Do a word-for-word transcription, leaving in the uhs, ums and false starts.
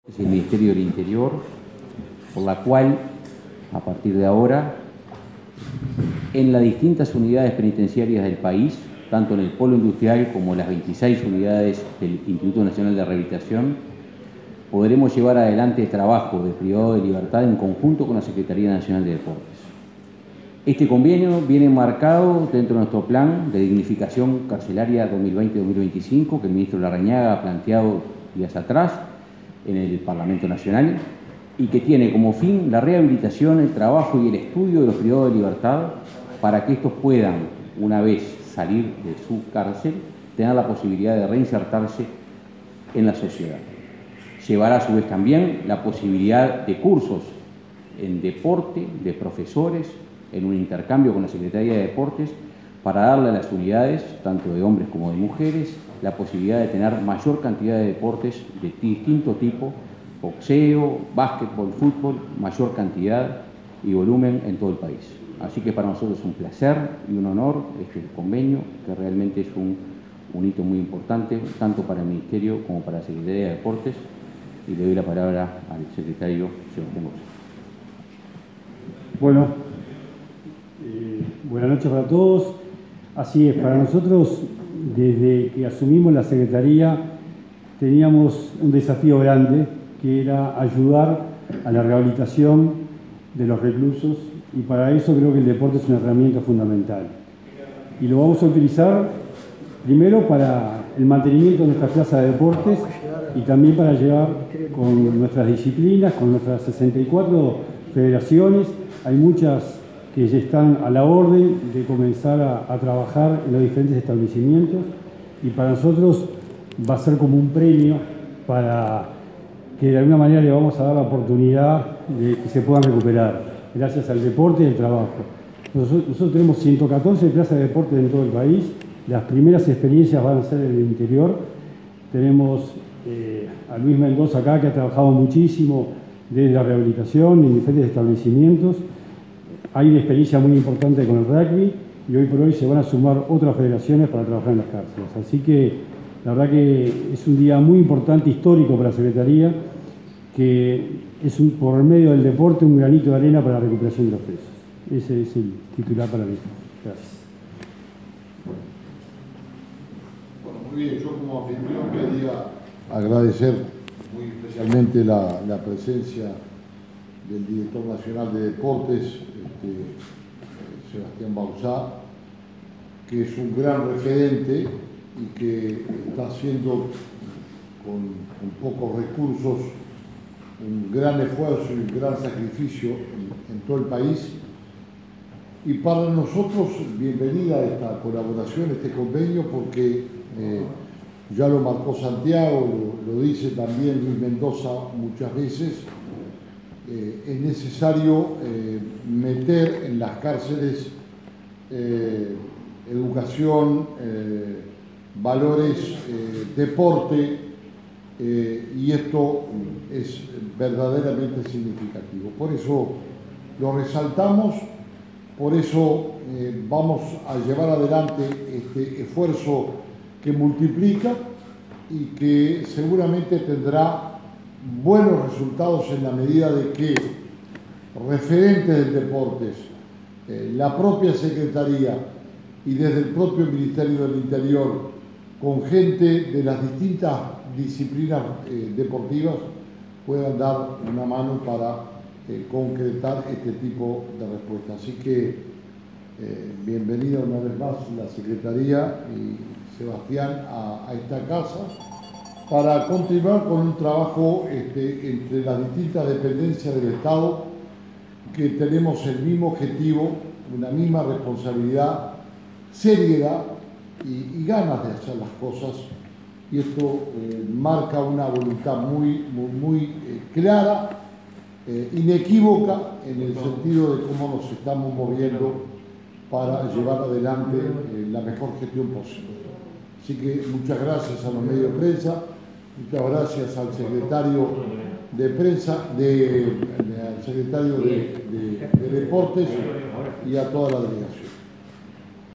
Es el Ministerio del Interior, por la cual, a partir de ahora, en las distintas unidades penitenciarias del país, tanto en el polo industrial como en las veintiséis unidades del Instituto Nacional de Rehabilitación, podremos llevar adelante trabajo de privado de libertad en conjunto con la Secretaría Nacional de Deportes. Este convenio viene marcado dentro de nuestro plan de dignificación carcelaria dos mil veinte a dos mil veinticinco que el ministro Larrañaga ha planteado días atrás en el Parlamento Nacional y que tiene como fin la rehabilitación, el trabajo y el estudio de los privados de libertad para que estos puedan, una vez salir de su cárcel, tener la posibilidad de reinsertarse en la sociedad. Llevará a su vez también la posibilidad de cursos en deporte, de profesores, en un intercambio con la Secretaría de Deportes, para darle a las unidades, tanto de hombres como de mujeres, la posibilidad de tener mayor cantidad de deportes de distinto tipo, boxeo, básquetbol, fútbol, mayor cantidad y volumen en todo el país. Así que para nosotros es un placer y un honor este convenio, que realmente es un, un hito muy importante, tanto para el Ministerio como para la Secretaría de Deportes, y le doy la palabra al secretario Sebastián Gómez. Bueno, eh, buenas noches para todos. Así es, para nosotros, desde que asumimos la Secretaría, teníamos un desafío grande, que era ayudar a la rehabilitación de los reclusos, y para eso creo que el deporte es una herramienta fundamental. Y lo vamos a utilizar primero para el mantenimiento de nuestra plaza de deportes y también para llevar con nuestras disciplinas, con nuestras sesenta y cuatro federaciones. Hay muchas que ya están a la orden de comenzar a, a trabajar en los diferentes establecimientos, y para nosotros va a ser como un premio para que de alguna manera le vamos a dar la oportunidad de que se puedan recuperar gracias al deporte y al trabajo. Nosotros, nosotros tenemos ciento catorce plazas de deporte en todo el país. Las primeras experiencias van a ser en el interior. Tenemos eh, a Luis Mendoza acá, que ha trabajado muchísimo desde la rehabilitación en diferentes establecimientos. Hay una experiencia muy importante con el rugby, y hoy por hoy se van a sumar otras federaciones para trabajar en las cárceles. Así que la verdad que es un día muy importante, histórico para la Secretaría, que es un, por medio del deporte, un granito de arena para la recuperación de los presos. Ese es el titular para mí. Gracias. Bueno, muy bien. Yo como anfitrión quería agradecer muy especialmente la, la presencia del director nacional de deportes, este, Sebastián Bauzá, que es un gran referente y que está haciendo con, con pocos recursos un gran esfuerzo y un gran sacrificio en, en todo el país. Y para nosotros, bienvenida a esta colaboración, este convenio, porque eh, ya lo marcó Santiago, lo, lo dice también Luis Mendoza muchas veces. Eh, es necesario eh, meter en las cárceles eh, educación, eh, valores, eh, deporte, eh, y esto es verdaderamente significativo. Por eso lo resaltamos, por eso eh, vamos a llevar adelante este esfuerzo que multiplica y que seguramente tendrá buenos resultados en la medida de que referentes del deporte, eh, la propia Secretaría y desde el propio Ministerio del Interior, con gente de las distintas disciplinas eh, deportivas, puedan dar una mano para eh, concretar este tipo de respuesta. Así que eh, bienvenida una vez más la Secretaría y Sebastián a, a esta casa, para continuar con un trabajo este, entre las distintas dependencias del Estado, que tenemos el mismo objetivo, una misma responsabilidad, seriedad y, y ganas de hacer las cosas. Y esto eh, marca una voluntad muy, muy, muy eh, clara, eh, inequívoca, en el sentido de cómo nos estamos moviendo para llevar adelante eh, la mejor gestión posible. Así que muchas gracias a los medios de prensa, muchas gracias al secretario de prensa, de, de, al secretario de, de, de Deportes y a toda la delegación.